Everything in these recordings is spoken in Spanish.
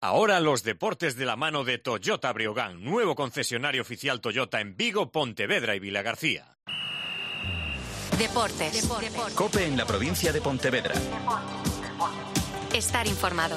Ahora los deportes de la mano de Toyota Breogán, nuevo concesionario oficial Toyota en Vigo, Pontevedra y Vilagarcía. Deportes. COPE en la provincia de Pontevedra. Estar informado.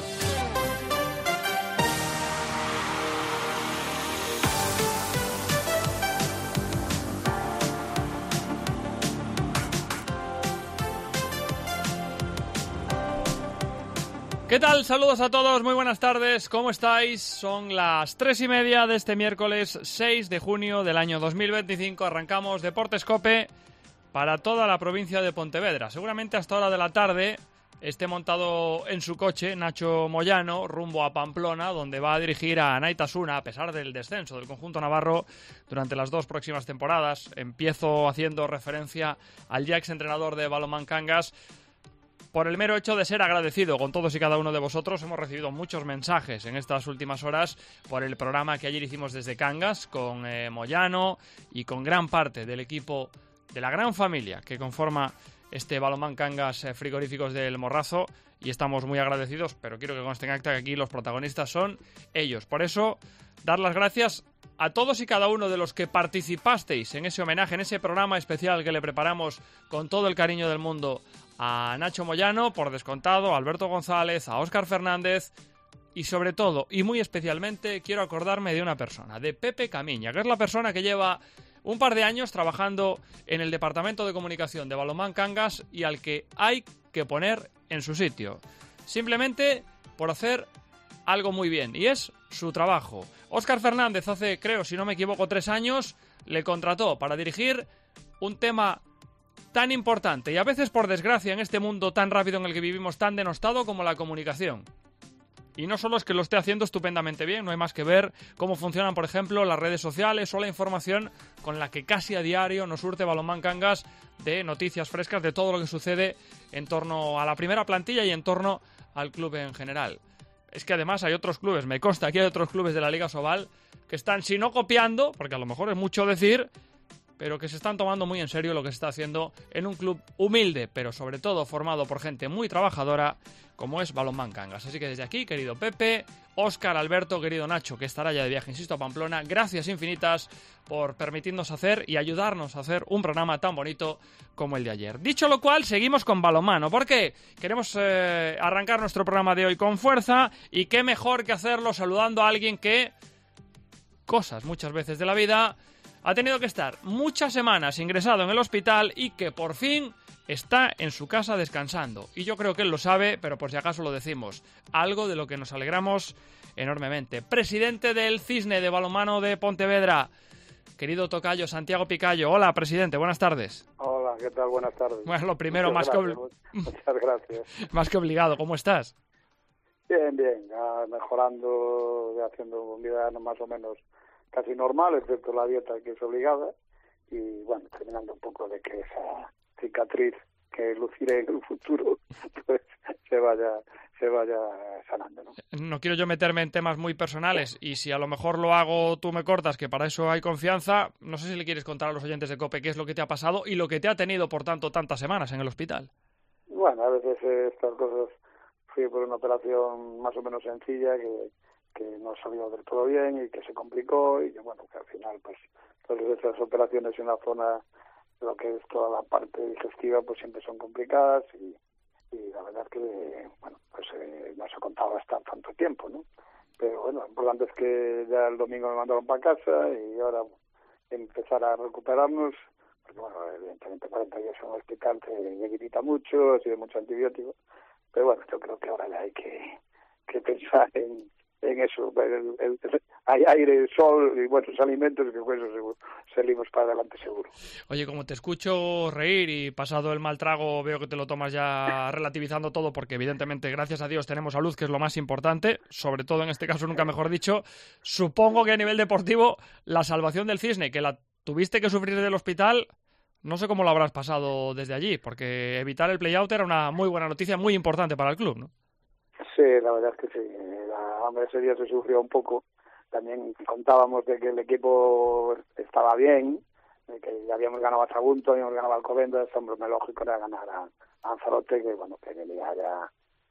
¿Qué tal? Saludos a todos, muy buenas tardes, ¿cómo estáis? Son las 3:30 de este miércoles 6 de junio del año 2025. Arrancamos Deportes COPE para toda la provincia de Pontevedra. Seguramente hasta hora de la tarde esté montado en su coche Nacho Moyano rumbo a Pamplona, donde va a dirigir a Anaitasuna, a pesar del descenso del conjunto navarro durante las 2 próximas temporadas. Empiezo haciendo referencia al ya exentrenador de balonmán Cangas. Por el mero hecho de ser agradecido con todos y cada uno de vosotros, hemos recibido muchos mensajes en estas últimas horas por el programa que ayer hicimos desde Cangas con Moyano y con gran parte del equipo de la gran familia que conforma este balonmán Cangas Frigoríficos del Morrazo, y estamos muy agradecidos, pero quiero que conste en acta que aquí los protagonistas son ellos. Por eso, dar las gracias a todos y cada uno de los que participasteis en ese homenaje, en ese programa especial que le preparamos con todo el cariño del mundo a Nacho Moyano, por descontado, a Alberto González, a Óscar Fernández y sobre todo, y muy especialmente, quiero acordarme de una persona, de Pepe Camiña, que es la persona que lleva un par de años trabajando en el departamento de comunicación de balonmán Cangas y al que hay que poner en su sitio, simplemente por hacer algo muy bien, y es su trabajo. Óscar Fernández hace, creo, si no me equivoco, 3 años, le contrató para dirigir un tema tan importante y a veces, por desgracia, en este mundo tan rápido en el que vivimos, tan denostado como la comunicación. Y no solo es que lo esté haciendo estupendamente bien, no hay más que ver cómo funcionan, por ejemplo, las redes sociales o la información con la que casi a diario nos surte balonmán Cangas de noticias frescas de todo lo que sucede en torno a la primera plantilla y en torno al club en general. Es que además hay otros clubes, me consta que hay otros clubes de la Liga Sobal que están, si no copiando, porque a lo mejor es mucho decir, pero que se están tomando muy en serio lo que se está haciendo en un club humilde, pero sobre todo formado por gente muy trabajadora, como es balonmán Cangas. Así que desde aquí, querido Pepe, Óscar, Alberto, querido Nacho, que estará ya de viaje, insisto, a Pamplona, gracias infinitas por permitirnos hacer y ayudarnos a hacer un programa tan bonito como el de ayer. Dicho lo cual, seguimos con balonmano, porque queremos arrancar nuestro programa de hoy con fuerza, y qué mejor que hacerlo saludando a alguien que, cosas muchas veces de la vida, ha tenido que estar muchas semanas ingresado en el hospital y que por fin está en su casa descansando. Y yo creo que él lo sabe, pero por si acaso lo decimos. Algo de lo que nos alegramos enormemente. Presidente del Cisne de balonmano de Pontevedra, querido tocayo Santiago Picayo. Hola, presidente, buenas tardes. Hola, ¿qué tal? Buenas tardes. Bueno, lo primero, muchas gracias. Más que obligado, ¿cómo estás? Bien, ya mejorando, haciendo vida más o menos casi normal, excepto la dieta que es obligada, y bueno, terminando un poco de que esa cicatriz que luciré en el futuro pues se vaya sanando, ¿no? No quiero yo meterme en temas muy personales, y si a lo mejor lo hago tú me cortas, que para eso hay confianza. No sé si le quieres contar a los oyentes de COPE qué es lo que te ha pasado y lo que te ha tenido, por tanto, tantas semanas en el hospital. Bueno, a veces estas cosas, fui por una operación más o menos sencilla que no salió del todo bien y que se complicó, y que bueno, que al final pues todas esas operaciones en la zona, lo que es toda la parte digestiva, pues siempre son complicadas, y la verdad que bueno, pues no se contaba hasta tanto tiempo, ¿no? Pero bueno, lo importante es que ya el domingo me mandaron para casa y ahora empezar a recuperarnos, porque bueno, evidentemente 40 días en el hospital te debilita mucho, ha sido mucho antibiótico, pero bueno, yo creo que ahora ya hay que pensar en eso, hay aire, sol y buenos alimentos, que con eso seguro salimos para adelante seguro. Oye, como te escucho reír y pasado el mal trago veo que te lo tomas ya relativizando todo, porque evidentemente gracias a Dios tenemos salud, que es lo más importante, sobre todo en este caso, nunca mejor dicho. Supongo que a nivel deportivo la salvación del Cisne, que la tuviste que sufrir del hospital, no sé cómo lo habrás pasado desde allí, porque evitar el play-out era una muy buena noticia, muy importante para el club, ¿no? Sí, la verdad es que sí. Ese día se sufrió un poco. También contábamos de que el equipo estaba bien, de que ya habíamos ganado a Sagunto, habíamos ganado a Alcobendas. Hombre, lo lógico era ganar a Lanzarote, que bueno, que venía ya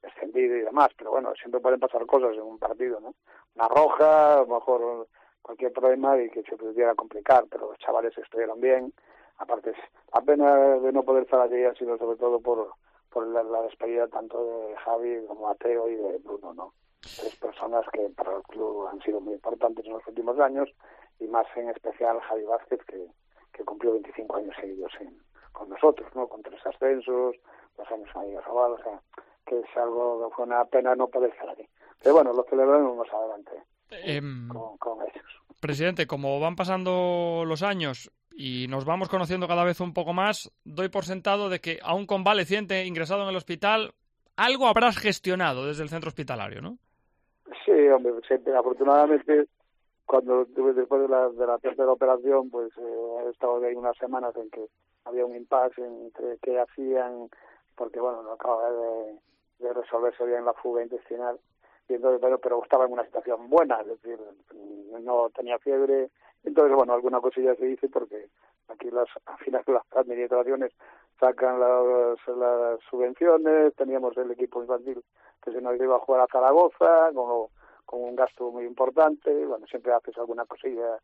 descendido y demás, pero bueno, siempre pueden pasar cosas en un partido, ¿no? Una roja, a lo mejor cualquier problema y que se pudiera complicar, pero los chavales estuvieron bien. Aparte, la pena de no poder estar allí ha sido sobre todo por la despedida tanto de Javi como Mateo y de Bruno, ¿no? 3 personas que para el club han sido muy importantes en los últimos años, y más en especial Javi Vázquez, que cumplió 25 años seguidos con nosotros, ¿no? Con 3 ascensos, 2 años en Liga Sobal, o sea, que es algo que fue una pena no poder estar allí. Pero bueno, lo celebramos más adelante con ellos. Presidente, como van pasando los años y nos vamos conociendo cada vez un poco más, doy por sentado de que a un convaleciente ingresado en el hospital algo habrás gestionado desde el centro hospitalario, ¿no? Sí, hombre, siempre, afortunadamente, cuando después de la tercera operación, pues he estado ahí unas semanas en que había un impasse entre qué hacían, porque bueno, no acababa de resolverse bien la fuga intestinal, y entonces, bueno, pero estaba en una situación buena, es decir, no tenía fiebre, entonces bueno, alguna cosilla se hizo porque aquí al final las administraciones sacan las subvenciones, teníamos el equipo infantil que se nos iba a jugar a Zaragoza con un gasto muy importante, bueno, siempre haces alguna cosilla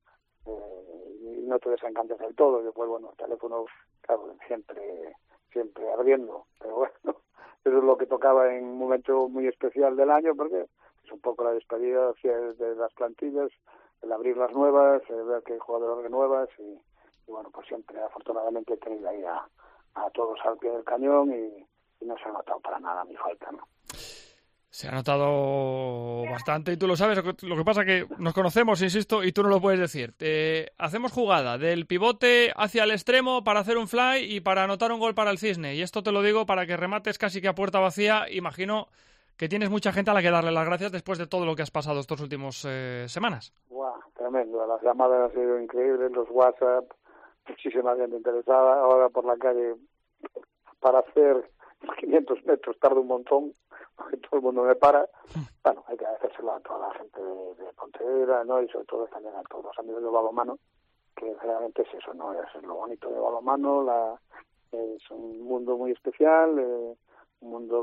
y no te desencantas del todo, después bueno, el teléfono, claro, siempre ardiendo, pero bueno, eso es lo que tocaba en un momento muy especial del año, porque es un poco la despedida de las plantillas, el abrir las nuevas, el ver que hay jugadores renuevas y bueno, pues siempre afortunadamente he tenido ahí a todos al pie del cañón y no se ha notado para nada mi falta, ¿no? Se ha notado bastante y tú lo sabes. Lo que pasa que nos conocemos, insisto, y tú no lo puedes decir. Hacemos jugada del pivote hacia el extremo para hacer un fly y para anotar un gol para el Cisne. Y esto te lo digo para que remates casi que a puerta vacía. Imagino que tienes mucha gente a la que darle las gracias después de todo lo que has pasado estos últimos semanas. Wow, tremendo. Las llamadas han sido increíbles, los WhatsApp, muchísima gente interesada. Ahora por la calle para hacer 500 metros tarda un montón, porque todo el mundo me para. Bueno, hay que hacérselo a toda la gente de Pontevedra, ¿no? Y sobre todo también a todos los amigos del balonmano, que realmente es eso, ¿no? Es lo bonito de balonmano, es un mundo muy especial, un mundo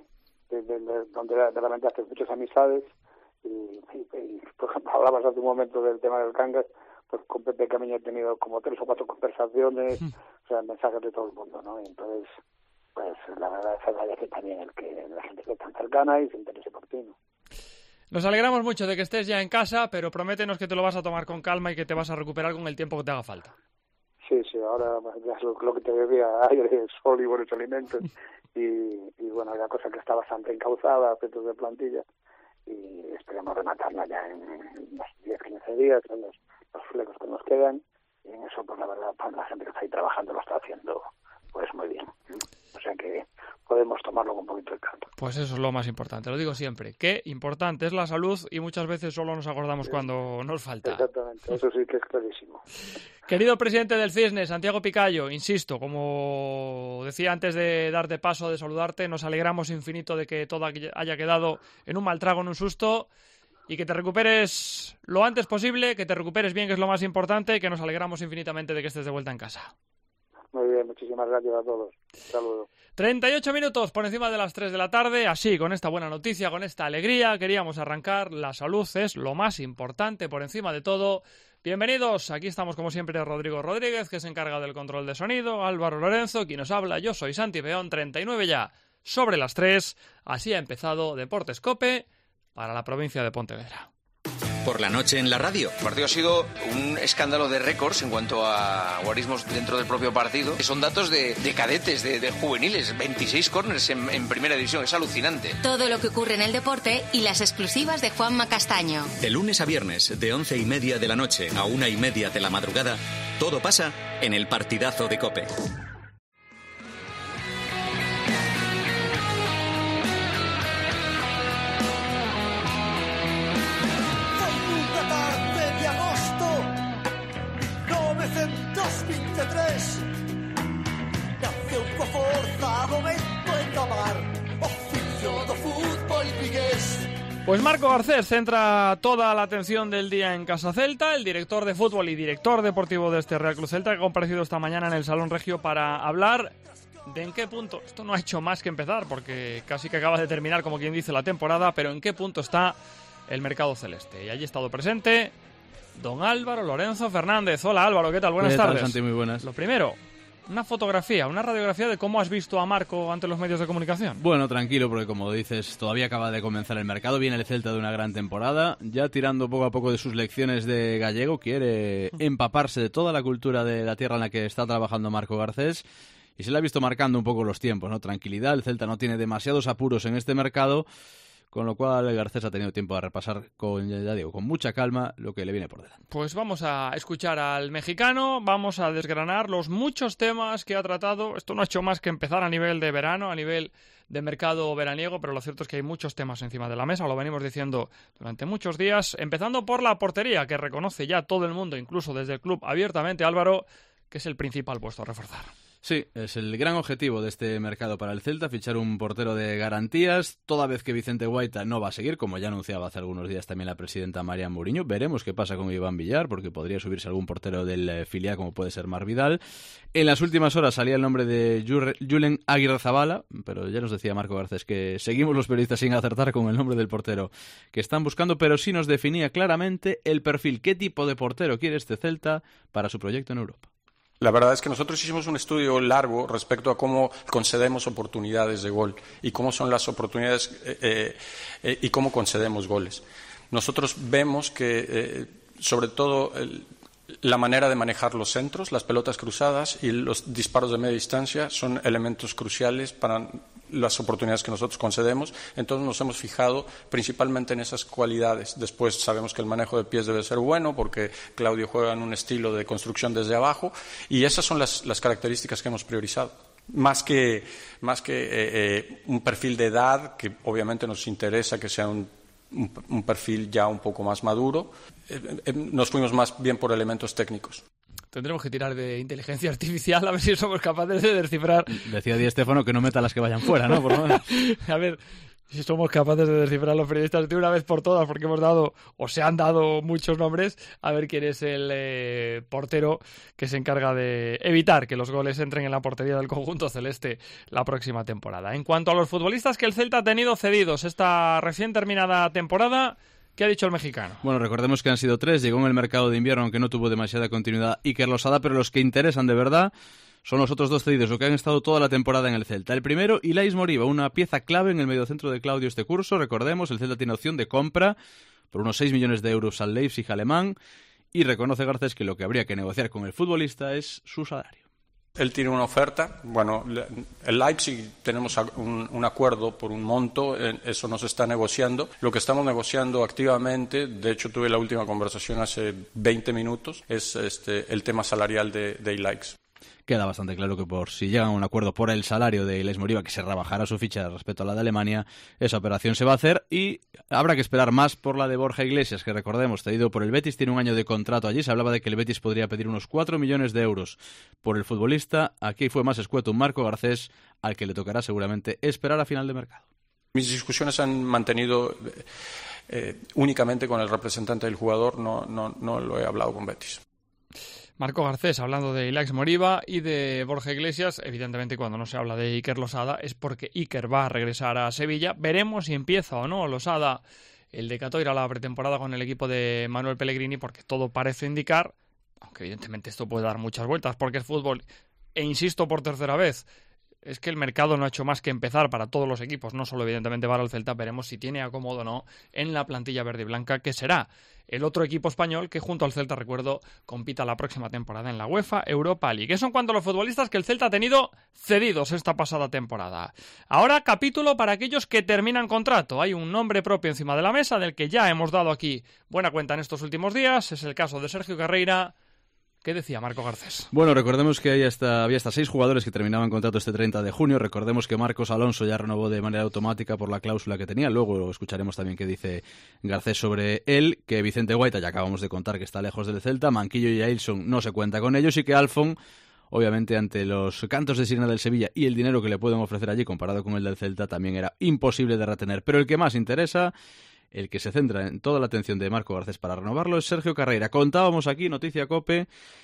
donde realmente haces muchas amistades y por ejemplo, hablabas hace un momento del tema del Cangas, pues con Pepe Camiño he tenido como 3 o 4 conversaciones, o sea, mensajes de todo el mundo, ¿no? Y entonces, pues la verdad es agradece también el que la gente esté tan cercana y se interese por ti, ¿no? Nos alegramos mucho de que estés ya en casa, pero prométenos que te lo vas a tomar con calma y que te vas a recuperar con el tiempo que te haga falta. Sí, ahora ya es lo que te decía, aire, sol y buenos alimentos y bueno, la cosa que está bastante encauzada, efectos de plantilla, y esperemos rematarla ya en unos 10-15 días, en los flecos que nos quedan, y en eso, pues la verdad, pues, la gente que está ahí trabajando lo está haciendo pues muy bien. O sea que podemos tomarlo con un poquito de calma. Pues eso es lo más importante, lo digo siempre. Qué importante es la salud y muchas veces solo nos acordamos cuando nos falta. Exactamente, eso sí que es clarísimo. Querido presidente del Cisne, Santiago Picayo, insisto, como decía antes de darte paso, de saludarte, nos alegramos infinito de que todo haya quedado en un mal trago, en un susto, y que te recuperes lo antes posible, que te recuperes bien, que es lo más importante, y que nos alegramos infinitamente de que estés de vuelta en casa. Muy bien, muchísimas gracias a todos. Saludos. 38 minutos por encima de las 3 de la tarde, así, con esta buena noticia, con esta alegría, queríamos arrancar. La salud es lo más importante por encima de todo. Bienvenidos, aquí estamos como siempre Rodrigo Rodríguez, que se encarga del control de sonido, Álvaro Lorenzo, quien nos habla, yo soy Santi Peón, 39 ya, sobre las 3, así ha empezado Deportes COPE para la provincia de Pontevedra. Por la noche en la radio. El partido ha sido un escándalo de récords en cuanto a guarismos dentro del propio partido. Son datos de cadetes, de juveniles, 26 córners en primera división, es alucinante. Todo lo que ocurre en el deporte y las exclusivas de Juanma Castaño. De lunes a viernes, de 11:30 de la noche a 1:30 de la madrugada, todo pasa en el partidazo de COPE. Pues Marco Garcés centra toda la atención del día en Casa Celta, el director de fútbol y director deportivo de este Real Club Celta, que ha comparecido esta mañana en el Salón Regio para hablar de en qué punto, esto no ha hecho más que empezar, porque casi que acaba de terminar, como quien dice, la temporada, pero en qué punto está el mercado celeste. Y allí ha estado presente don Álvaro Lorenzo Fernández. Hola Álvaro, ¿qué tal? Buenas tardes. Santi, muy buenas. Lo primero, una fotografía, una radiografía de cómo has visto a Marco ante los medios de comunicación. Bueno, tranquilo, porque como dices, todavía acaba de comenzar el mercado, viene el Celta de una gran temporada, ya tirando poco a poco de sus lecciones de gallego, quiere empaparse de toda la cultura de la tierra en la que está trabajando Marco Garcés, y se le ha visto marcando un poco los tiempos, ¿no? Tranquilidad, el Celta no tiene demasiados apuros en este mercado, con lo cual Garcés ha tenido tiempo de repasar con mucha calma lo que le viene por delante. Pues vamos a escuchar al mexicano, vamos a desgranar los muchos temas que ha tratado. Esto no ha hecho más que empezar a nivel de verano, a nivel de mercado veraniego, pero lo cierto es que hay muchos temas encima de la mesa, lo venimos diciendo durante muchos días, empezando por la portería, que reconoce ya todo el mundo, incluso desde el club abiertamente, Álvaro, que es el principal puesto a reforzar. Sí, es el gran objetivo de este mercado para el Celta, fichar un portero de garantías, toda vez que Vicente Guaita no va a seguir, como ya anunciaba hace algunos días también la presidenta María Mourinho. Veremos qué pasa con Iván Villar, porque podría subirse algún portero del filial, como puede ser Marc Vidal. En las últimas horas salía el nombre de Julen Aguirrezabala, pero ya nos decía Marco Garcés que seguimos los periodistas sin acertar con el nombre del portero que están buscando, pero sí nos definía claramente el perfil, qué tipo de portero quiere este Celta para su proyecto en Europa. La verdad es que nosotros hicimos un estudio largo respecto a cómo concedemos oportunidades de gol y cómo son las oportunidades y cómo concedemos goles. Nosotros vemos que, sobre todo, la manera de manejar los centros, las pelotas cruzadas y los disparos de media distancia son elementos cruciales para las oportunidades que nosotros concedemos. Entonces nos hemos fijado principalmente en esas cualidades. Después sabemos que el manejo de pies debe ser bueno porque Claudio juega en un estilo de construcción desde abajo y esas son las características que hemos priorizado. Más que un perfil de edad, que obviamente nos interesa que sea un perfil ya un poco más maduro, nos fuimos más bien por elementos técnicos. Tendremos que tirar de inteligencia artificial a ver si somos capaces de descifrar. Decía Di Stéfano que no meta las que vayan fuera, ¿no? Por lo menos. A ver si somos capaces de descifrar los periodistas de una vez por todas, porque hemos dado, o se han dado muchos nombres, a ver quién es el portero que se encarga de evitar que los goles entren en la portería del conjunto celeste la próxima temporada. En cuanto a los futbolistas que el Celta ha tenido cedidos esta recién terminada temporada, ¿qué ha dicho el mexicano? Bueno, recordemos que han sido 3. Llegó en el mercado de invierno, aunque no tuvo demasiada continuidad, Iker Losada, pero los que interesan de verdad son los otros 2 cedidos, los que han estado toda la temporada en el Celta. El primero, Ilais Moriba, una pieza clave en el mediocentro de Claudio este curso. Recordemos, el Celta tiene opción de compra por unos 6 millones de euros al Leipzig alemán y reconoce Garcés que lo que habría que negociar con el futbolista es su salario. Él tiene una oferta. Bueno, el Leipzig tenemos un acuerdo por un monto, eso no se está negociando. Lo que estamos negociando activamente, de hecho tuve la última conversación hace 20 minutos, es el tema salarial de Leipzig. Queda bastante claro que por si llegan a un acuerdo por el salario de Ilais Moriba, que se rebajará su ficha respecto a la de Alemania, esa operación se va a hacer y habrá que esperar más por la de Borja Iglesias, que recordemos, cedido por el Betis, tiene un año de contrato allí. Se hablaba de que el Betis podría pedir unos 4 millones de euros por el futbolista. Aquí fue más escueto un Marco Garcés, al que le tocará seguramente esperar a final de mercado. Mis discusiones se han mantenido únicamente con el representante del jugador, no lo he hablado con Betis. Marco Garcés, hablando de Ilais Moriba y de Borja Iglesias, evidentemente cuando no se habla de Iker Losada es porque Iker va a regresar a Sevilla. Veremos si empieza o no Losada el de Catoira la pretemporada con el equipo de Manuel Pellegrini, porque todo parece indicar, aunque evidentemente esto puede dar muchas vueltas porque es fútbol, e insisto por tercera vez, es que el mercado no ha hecho más que empezar para todos los equipos, no solo evidentemente para el Celta. Veremos si tiene acomodo o no en la plantilla verde y blanca, que será el otro equipo español que junto al Celta, recuerdo, compita la próxima temporada en la UEFA Europa League. Eso en cuanto a los futbolistas que el Celta ha tenido cedidos esta pasada temporada. Ahora capítulo para aquellos que terminan contrato. Hay un nombre propio encima de la mesa del que ya hemos dado aquí buena cuenta en estos últimos días. Es el caso de Sergio Carreira. ¿Qué decía Marco Garcés? Bueno, recordemos que había hasta 6 jugadores que terminaban contrato este 30 de junio. Recordemos que Marcos Alonso ya renovó de manera automática por la cláusula que tenía. Luego escucharemos también qué dice Garcés sobre él. Que Vicente Guaita, ya acabamos de contar que está lejos del Celta. Manquillo y Ailson no se cuenta con ellos. Y que Alfon, obviamente ante los cantos de sirena del Sevilla y el dinero que le pueden ofrecer allí comparado con el del Celta, también era imposible de retener. Pero el que más interesa, el que se centra en toda la atención de Marco Garcés para renovarlo, es Sergio Carreira. Contábamos aquí, noticia COPE,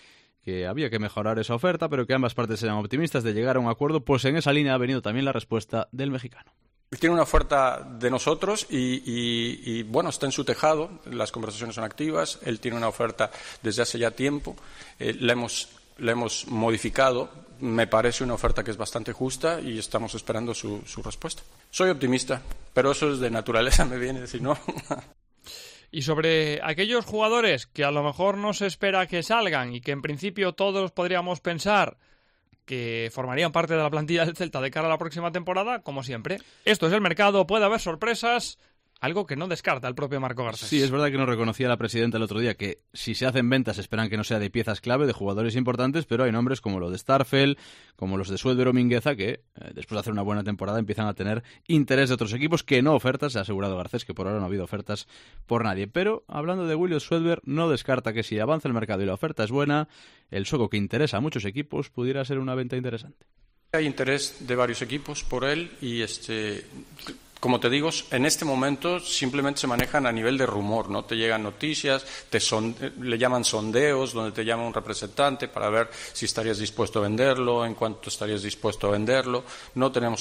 que había que mejorar esa oferta, pero que ambas partes eran optimistas de llegar a un acuerdo, pues en esa línea ha venido también la respuesta del mexicano. Tiene una oferta de nosotros y bueno, está en su tejado, las conversaciones son activas, él tiene una oferta desde hace ya tiempo, la hemos modificado, me parece una oferta que es bastante justa y estamos esperando su respuesta. Soy optimista, pero eso es de naturaleza, me viene, si no... Y sobre aquellos jugadores que a lo mejor no se espera que salgan y que en principio todos podríamos pensar que formarían parte de la plantilla del Celta de cara a la próxima temporada, como siempre. Esto es el mercado, puede haber sorpresas, algo que no descarta el propio Marco Garcés. Sí, es verdad que nos reconocía la presidenta el otro día que si se hacen ventas esperan que no sea de piezas clave, de jugadores importantes, pero hay nombres como los de Starfel, como los de Suedber o Mingueza que después de hacer una buena temporada empiezan a tener interés de otros equipos que no ofertas. Se ha asegurado Garcés que por ahora no ha habido ofertas por nadie. Pero hablando de William Suedber, no descarta que si avanza el mercado y la oferta es buena, el sueco que interesa a muchos equipos pudiera ser una venta interesante. Hay interés de varios equipos por él y como te digo, en este momento simplemente se manejan a nivel de rumor, ¿no? Te llegan noticias, le llaman sondeos, donde te llama un representante para ver si estarías dispuesto a venderlo, en cuánto estarías dispuesto a venderlo. No tenemos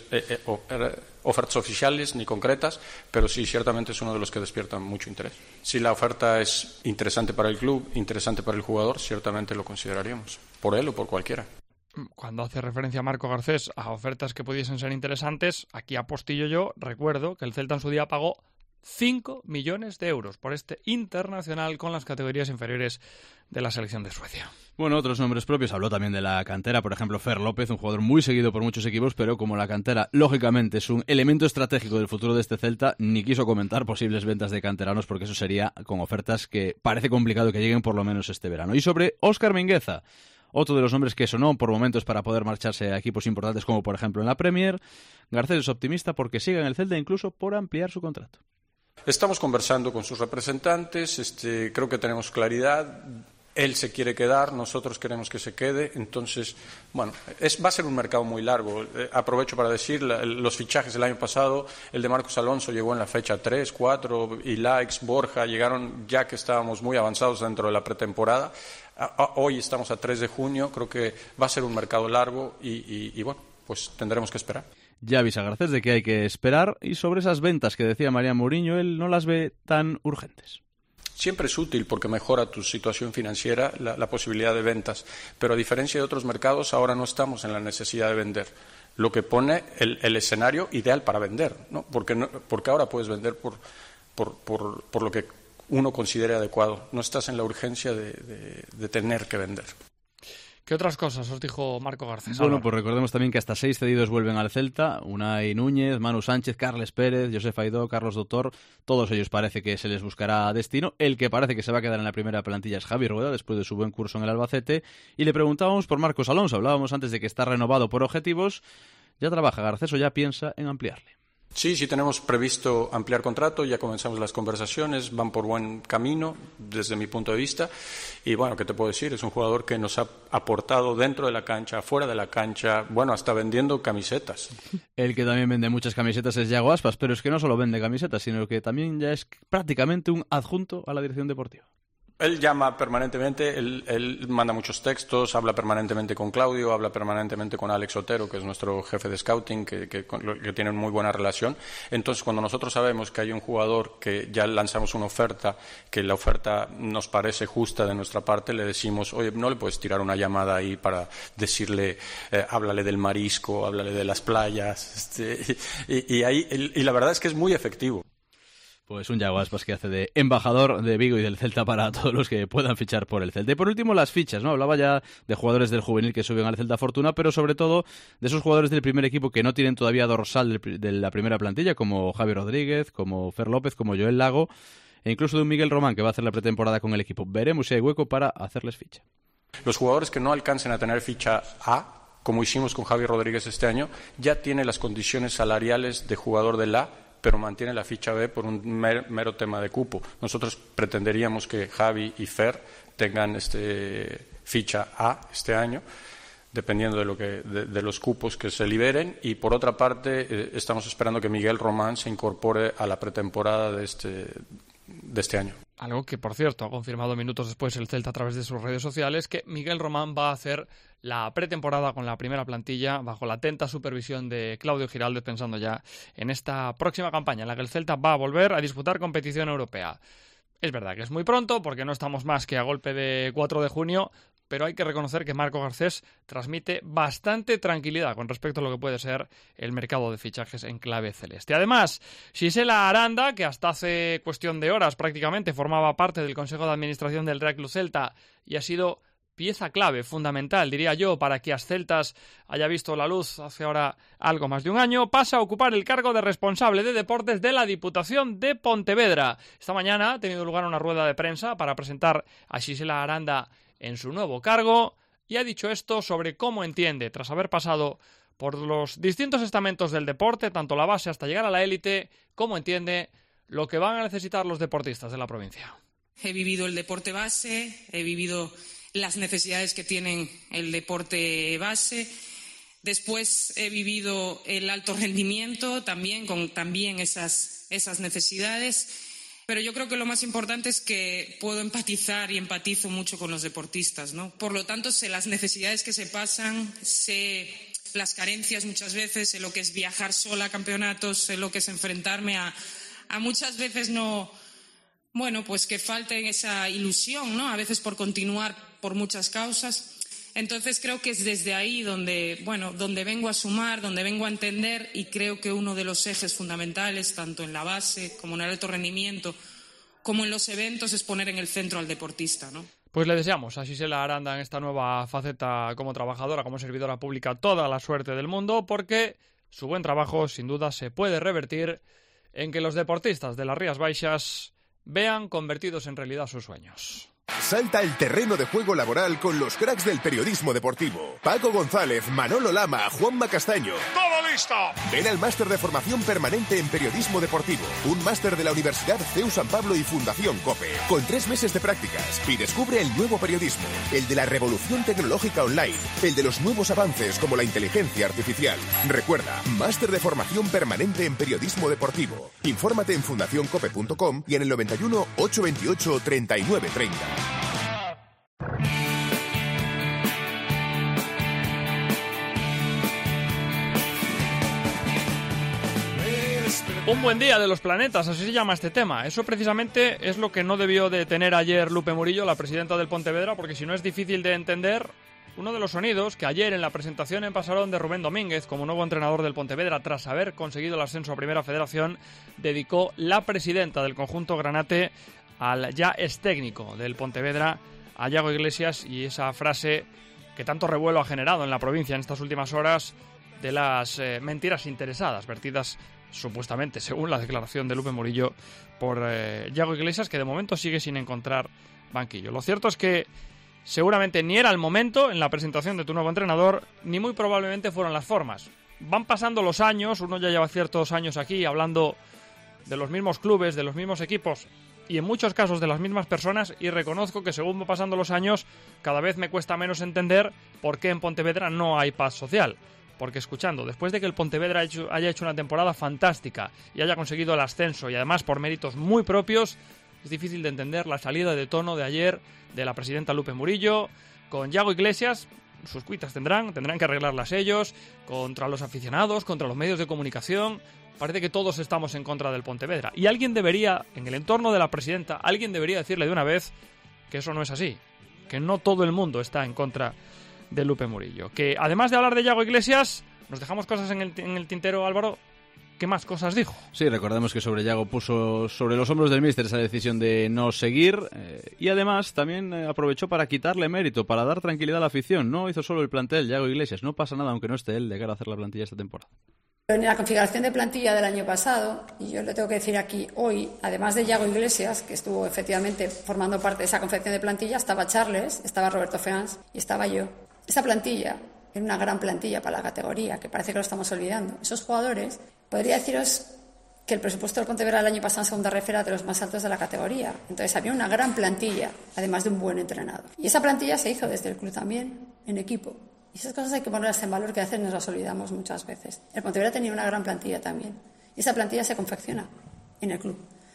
ofertas oficiales ni concretas, pero sí, ciertamente es uno de los que despiertan mucho interés. Si la oferta es interesante para el club, interesante para el jugador, ciertamente lo consideraríamos, por él o por cualquiera. Cuando hace referencia Marco Garcés a ofertas que pudiesen ser interesantes, aquí apostillo yo, recuerdo que el Celta en su día pagó 5 millones de euros por este internacional con las categorías inferiores de la selección de Suecia. Bueno, otros nombres propios, habló también de la cantera, por ejemplo Fer López, un jugador muy seguido por muchos equipos, pero como la cantera lógicamente es un elemento estratégico del futuro de este Celta, ni quiso comentar posibles ventas de canteranos porque eso sería con ofertas que parece complicado que lleguen por lo menos este verano. Y sobre Óscar Mingueza, otro de los nombres que sonó por momentos para poder marcharse a equipos importantes como por ejemplo en la Premier, Garcés es optimista porque sigue en el Celta incluso por ampliar su contrato. Estamos conversando con sus representantes, creo que tenemos claridad. Él se quiere quedar, nosotros queremos que se quede, entonces, bueno, va a ser un mercado muy largo. Aprovecho para decir, los fichajes del año pasado, el de Marcos Alonso llegó en la fecha 3, 4, y Laix, Borja, llegaron ya que estábamos muy avanzados dentro de la pretemporada. Hoy estamos a 3 de junio, creo que va a ser un mercado largo y bueno, pues tendremos que esperar. Ya avisa Garcés de que hay que esperar, y sobre esas ventas que decía Marián Mourinho, él no las ve tan urgentes. Siempre es útil porque mejora tu situación financiera la posibilidad de ventas, pero a diferencia de otros mercados ahora no estamos en la necesidad de vender, lo que pone el escenario ideal para vender, ¿no? Porque ahora puedes vender por lo que uno considere adecuado, no estás en la urgencia de tener que vender. ¿Qué otras cosas os dijo Marco Garcés? Bueno, pues recordemos también que hasta 6 cedidos vuelven al Celta: Unai Núñez, Manu Sánchez, Carles Pérez, Josef Aidó, Carlos Doctor. Todos ellos parece que se les buscará destino. El que parece que se va a quedar en la primera plantilla es Javi Rueda, después de su buen curso en el Albacete. Y le preguntábamos por Marcos Alonso. Hablábamos antes de que está renovado por objetivos. ¿Ya trabaja Garcés o ya piensa en ampliarle? Sí, tenemos previsto ampliar contrato, ya comenzamos las conversaciones, van por buen camino desde mi punto de vista y bueno, ¿qué te puedo decir? Es un jugador que nos ha aportado dentro de la cancha, fuera de la cancha, bueno, hasta vendiendo camisetas. El que también vende muchas camisetas es Yago Aspas, pero es que no solo vende camisetas, sino que también ya es prácticamente un adjunto a la dirección deportiva. Él llama permanentemente, él manda muchos textos, habla permanentemente con Claudio, habla permanentemente con Alex Otero, que es nuestro jefe de scouting, que tienen muy buena relación. Entonces, cuando nosotros sabemos que hay un jugador que ya lanzamos una oferta, que la oferta nos parece justa de nuestra parte, le decimos, oye, ¿no le puedes tirar una llamada ahí para decirle, háblale del marisco, háblale de las playas? Y la verdad es que es muy efectivo. Pues un Yago Aspas que hace de embajador de Vigo y del Celta para todos los que puedan fichar por el Celta. Y por último, las fichas, ¿no? Hablaba ya de jugadores del juvenil que suben al Celta Fortuna, pero sobre todo de esos jugadores del primer equipo que no tienen todavía dorsal de la primera plantilla, como Javi Rodríguez, como Fer López, como Joel Lago, e incluso de un Miguel Román que va a hacer la pretemporada con el equipo. Veremos si hay hueco para hacerles ficha. Los jugadores que no alcancen a tener ficha A, como hicimos con Javi Rodríguez este año, ya tiene las condiciones salariales de jugador del A, pero mantiene la ficha B por un mero tema de cupo. Nosotros pretenderíamos que Javi y Fer tengan ficha A este año, dependiendo de los cupos que se liberen, y por otra parte estamos esperando que Miguel Román se incorpore a la pretemporada de este año. Algo que, por cierto, ha confirmado minutos después el Celta a través de sus redes sociales, que Miguel Román va a hacer la pretemporada con la primera plantilla bajo la atenta supervisión de Claudio Giraldez, pensando ya en esta próxima campaña en la que el Celta va a volver a disputar competición europea. Es verdad que es muy pronto, porque no estamos más que a golpe de 4 de junio, pero hay que reconocer que Marco Garcés transmite bastante tranquilidad con respecto a lo que puede ser el mercado de fichajes en clave celeste. Además, Gisela Aranda, que hasta hace cuestión de horas prácticamente formaba parte del Consejo de Administración del Real Club Celta y ha sido pieza clave, fundamental, diría yo, para que Asceltas haya visto la luz hace ahora algo más de un año, pasa a ocupar el cargo de responsable de deportes de la Diputación de Pontevedra. Esta mañana ha tenido lugar una rueda de prensa para presentar a Gisela Aranda en su nuevo cargo y ha dicho esto sobre cómo entiende, tras haber pasado por los distintos estamentos del deporte, tanto la base hasta llegar a la élite, cómo entiende lo que van a necesitar los deportistas de la provincia. He vivido el deporte base, he vivido las necesidades que tienen el deporte base. Después he vivido el alto rendimiento también, con también esas necesidades. Pero yo creo que lo más importante es que puedo empatizar y empatizo mucho con los deportistas, ¿no? Por lo tanto, sé las necesidades que se pasan, sé las carencias muchas veces, sé lo que es viajar sola a campeonatos, sé lo que es enfrentarme a muchas veces no... Bueno, pues que falte esa ilusión, ¿no? A veces por continuar por muchas causas. Entonces creo que es desde ahí donde vengo a sumar, donde vengo a entender, y creo que uno de los ejes fundamentales, tanto en la base como en el alto rendimiento, como en los eventos, es poner en el centro al deportista, ¿no? Pues le deseamos a Gisela Aranda en esta nueva faceta como trabajadora, como servidora pública, toda la suerte del mundo, porque su buen trabajo, sin duda, se puede revertir en que los deportistas de las Rías Baixas vean convertidos en realidad sus sueños. Salta al terreno de juego laboral con los cracks del periodismo deportivo. Paco González, Manolo Lama, Juanma Castaño. ¡Todo listo! Ven al máster de formación permanente en periodismo deportivo. Un máster de la Universidad CEU San Pablo y Fundación COPE. Con 3 meses de prácticas. Y descubre el nuevo periodismo. El de la revolución tecnológica online. El de los nuevos avances como la inteligencia artificial. Recuerda, máster de formación permanente en periodismo deportivo. Infórmate en fundacioncope.com y en el 91 828 3930. Un buen día de los planetas, así se llama este tema. Eso precisamente es lo que no debió de tener ayer Lupe Murillo, la presidenta del Pontevedra, porque si no es difícil de entender uno de los sonidos que ayer en la presentación en Pasarón de Rubén Domínguez como nuevo entrenador del Pontevedra, tras haber conseguido el ascenso a Primera Federación, dedicó la presidenta del conjunto granate al ya ex técnico del Pontevedra, a Yago Iglesias, y esa frase que tanto revuelo ha generado en la provincia en estas últimas horas de las mentiras interesadas vertidas supuestamente, según la declaración de Lupe Murillo, por Yago Iglesias, que de momento sigue sin encontrar banquillo. Lo cierto es que seguramente ni era el momento en la presentación de tu nuevo entrenador, ni muy probablemente fueron las formas. Van pasando los años, uno ya lleva ciertos años aquí hablando de los mismos clubes, de los mismos equipos y en muchos casos de las mismas personas, y reconozco que según van pasando los años cada vez me cuesta menos entender por qué en Pontevedra no hay paz social. Porque escuchando, después de que el Pontevedra haya hecho una temporada fantástica y haya conseguido el ascenso, y además por méritos muy propios, es difícil de entender la salida de tono de ayer de la presidenta Lupe Murillo con Yago Iglesias. Sus cuitas tendrán que arreglarlas ellos, contra los aficionados, contra los medios de comunicación. Parece que todos estamos en contra del Pontevedra. Y alguien debería, en el entorno de la presidenta, alguien debería decirle de una vez que eso no es así, que no todo el mundo está en contra de Lupe Murillo. Que además de hablar de Yago Iglesias, nos dejamos cosas en el tintero, Álvaro. ¿Qué más cosas dijo? Sí, recordemos que sobre Yago puso sobre los hombros del míster esa decisión de no seguir, y además también aprovechó para quitarle mérito, para dar tranquilidad a la afición. No hizo solo el plantel Yago Iglesias, no pasa nada aunque no esté él de cara a hacer la plantilla esta temporada. En la configuración de plantilla del año pasado, y yo le tengo que decir aquí hoy, además de Yago Iglesias, que estuvo efectivamente formando parte de esa confección de plantilla, estaba Charles, estaba Roberto Feans y estaba yo. Esa plantilla era una gran plantilla para la categoría, que parece que lo estamos olvidando. Esos jugadores, podría deciros que el presupuesto del Pontevedra el año pasado en segunda ref era de los más altos de la categoría. Entonces había una gran plantilla, además de un buen entrenador. Y esa plantilla se hizo desde el club también, en equipo. Y esas cosas hay que ponerlas en valor, que a veces nos las olvidamos muchas veces. El Pontevedra tenía una gran plantilla también. Y esa plantilla se confecciona en el club.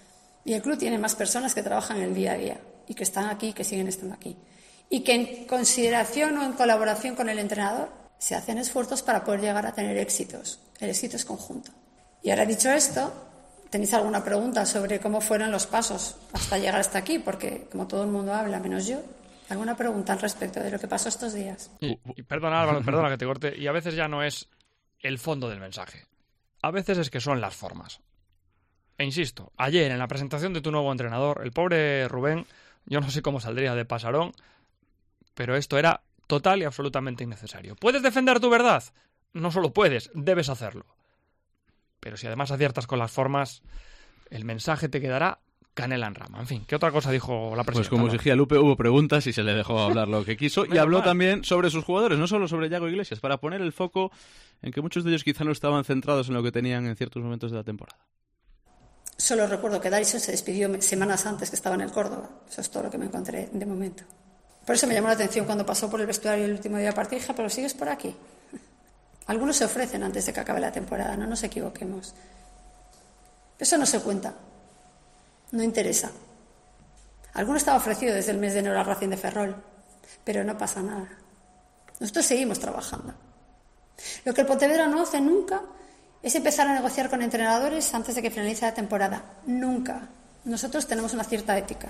Y el club tiene más personas que trabajan el día a día y que están aquí, que siguen estando aquí. Y que en consideración o en colaboración con el entrenador se hacen esfuerzos para poder llegar a tener éxitos. El éxito es conjunto. Y ahora dicho esto, ¿tenéis alguna pregunta sobre cómo fueron los pasos hasta llegar hasta aquí? Porque como todo el mundo habla, menos yo, ¿alguna pregunta al respecto de lo que pasó estos días? Y perdona, Álvaro, perdona que te corte. Y a veces ya no es el fondo del mensaje. A veces es que son las formas. E insisto, ayer en la presentación de tu nuevo entrenador, el pobre Rubén, yo no sé cómo saldría de pasarón, pero esto era total y absolutamente innecesario. ¿Puedes defender tu verdad? No solo puedes, debes hacerlo. Pero si además aciertas con las formas, el mensaje te quedará canela en rama. En fin, ¿qué otra cosa dijo la presidenta? Pues como exigía Lupe, hubo preguntas y se le dejó hablar lo que quiso. Y habló también sobre sus jugadores, no solo sobre Yago Iglesias, para poner el foco en que muchos de ellos quizá no estaban centrados en lo que tenían en ciertos momentos de la temporada. Solo recuerdo que Daryson se despidió semanas antes que estaba en el Córdoba. Eso es todo lo que me encontré de momento. Por eso me llamó la atención cuando pasó por el vestuario el último día de partido. Dije, pero sigues por aquí. Algunos se ofrecen antes de que acabe la temporada, no nos equivoquemos. Eso no se cuenta. No interesa. Alguno estaba ofrecido desde el mes de enero al Racing de Ferrol, pero no pasa nada. Nosotros seguimos trabajando. Lo que el Pontevedra no hace nunca es empezar a negociar con entrenadores antes de que finalice la temporada. Nunca. Nosotros tenemos una cierta ética.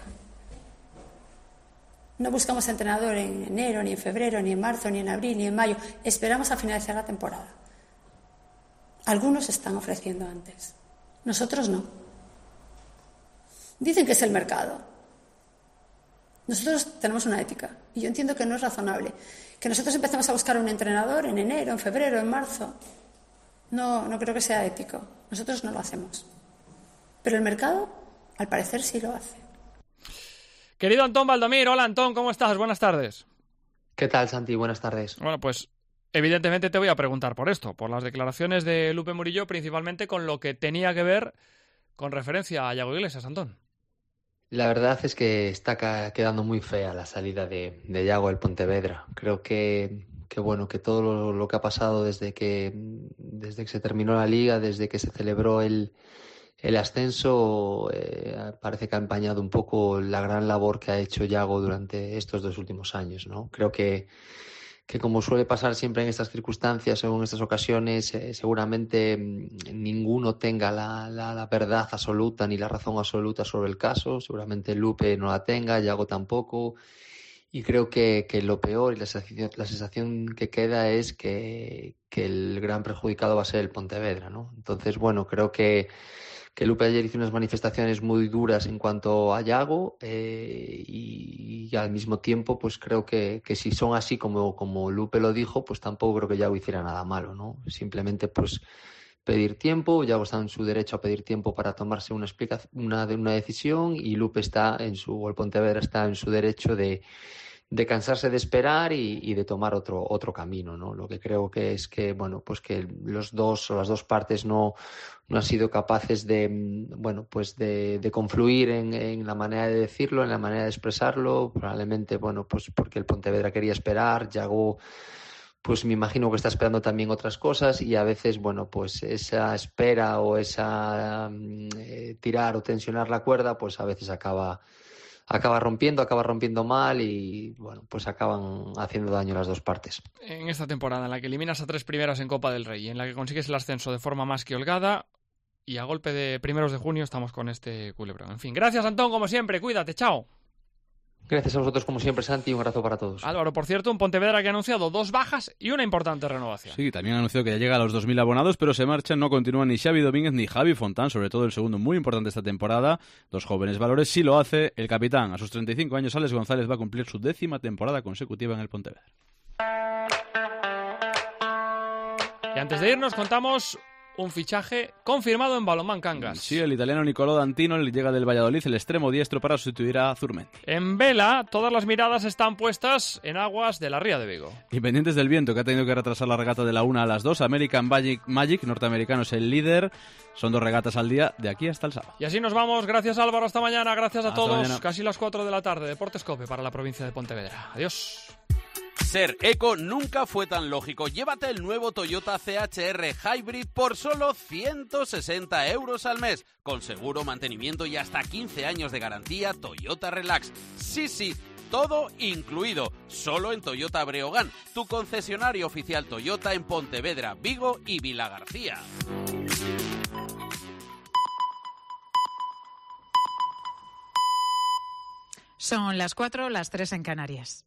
No buscamos entrenador en enero, ni en febrero, ni en marzo, ni en abril, ni en mayo. Esperamos a finalizar la temporada. Algunos se están ofreciendo antes. Nosotros no. Dicen que es el mercado. Nosotros tenemos una ética. Y yo entiendo que no es razonable que nosotros empecemos a buscar un entrenador en enero, en febrero, en marzo. No creo que sea ético. Nosotros no lo hacemos. Pero el mercado, al parecer, sí lo hace. Querido Antón Valdomir, hola Antón, ¿cómo estás? Buenas tardes. ¿Qué tal, Santi? Buenas tardes. Bueno, pues evidentemente te voy a preguntar por esto, por las declaraciones de Lupe Murillo, principalmente con lo que tenía que ver con referencia a Yago Iglesias, Antón. La verdad es que está quedando muy fea la salida de Yago del Pontevedra. Creo que bueno, que todo lo que ha pasado desde que se terminó la liga, desde que se celebró el ascenso, parece que ha empañado un poco la gran labor que ha hecho Yago durante estos 2 últimos años, ¿no? Creo que como suele pasar siempre en estas circunstancias o en estas ocasiones, seguramente ninguno tenga la verdad absoluta ni la razón absoluta sobre el caso. Seguramente Lupe no la tenga, Yago tampoco. Y creo que lo peor y la sensación que queda es que el gran perjudicado va a ser el Pontevedra, ¿no? Entonces, bueno, creo que Lupe ayer hizo unas manifestaciones muy duras en cuanto a Yago y al mismo tiempo pues creo que si son así como Lupe lo dijo, pues tampoco creo que Yago hiciera nada malo, ¿no? Simplemente pues pedir tiempo. Yago está en su derecho a pedir tiempo para tomarse una decisión, y Lupe o el Pontevedra está en su derecho de cansarse de esperar y de tomar otro camino, ¿no? Lo que creo que es que, bueno, pues que los dos o las dos partes no han sido capaces de confluir en la manera de decirlo, en la manera de expresarlo. Probablemente, bueno, pues porque el Pontevedra quería esperar, Yago, pues me imagino que está esperando también otras cosas, y a veces, bueno, pues esa espera o esa tirar o tensionar la cuerda, pues a veces acaba rompiendo mal y, bueno, pues acaban haciendo daño a las dos partes. En esta temporada en la que eliminas a 3 primeras en Copa del Rey, en la que consigues el ascenso de forma más que holgada, y a golpe de 1 de junio estamos con este culebrón. En fin, gracias Antón, como siempre, cuídate, chao. Gracias a vosotros como siempre, Santi, y un abrazo para todos. Álvaro, por cierto, un Pontevedra que ha anunciado 2 bajas y una importante renovación. Sí, también ha anunciado que ya llega a los 2.000 abonados, pero se marchan, no continúan ni Xavi Domínguez ni Javi Fontán, sobre todo el segundo, muy importante esta temporada. 2 jóvenes valores, sí lo hace el capitán. A sus 35 años, Alex González va a cumplir su 10ª temporada consecutiva en el Pontevedra. Y antes de irnos, contamos un fichaje confirmado en Balonmán Cangas. Sí, el italiano Nicolò D'Antino llega del Valladolid, el extremo diestro, para sustituir a Zurmendi. En vela, todas las miradas están puestas en aguas de la Ría de Vigo. Y pendientes del viento, que ha tenido que retrasar la regata de la 1 a las 2. American Magic, norteamericano, es el líder. Son 2 regatas al día, de aquí hasta el sábado. Y así nos vamos. Gracias, Álvaro. Hasta mañana. Gracias a todos. Mañana. Casi las 4 de la tarde. Deportes COPE para la provincia de Pontevedra. Adiós. Ser eco nunca fue tan lógico. Llévate el nuevo Toyota CHR Hybrid por solo 160 euros al mes, con seguro, mantenimiento y hasta 15 años de garantía Toyota Relax. Sí, todo incluido, solo en Toyota Breogán, tu concesionario oficial Toyota en Pontevedra, Vigo y Vilagarcía. Son las 4, las 3 en Canarias.